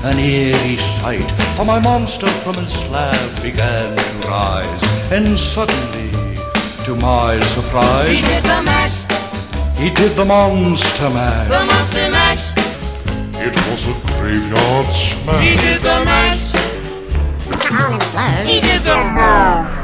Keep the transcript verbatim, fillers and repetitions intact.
an eerie sight, for my monster from his slab began to rise, and suddenly, to my surprise, he did the mash. He did the monster mash. The monster mash. It was a graveyard smash. He did the mash. Come on and flow. He did the mash.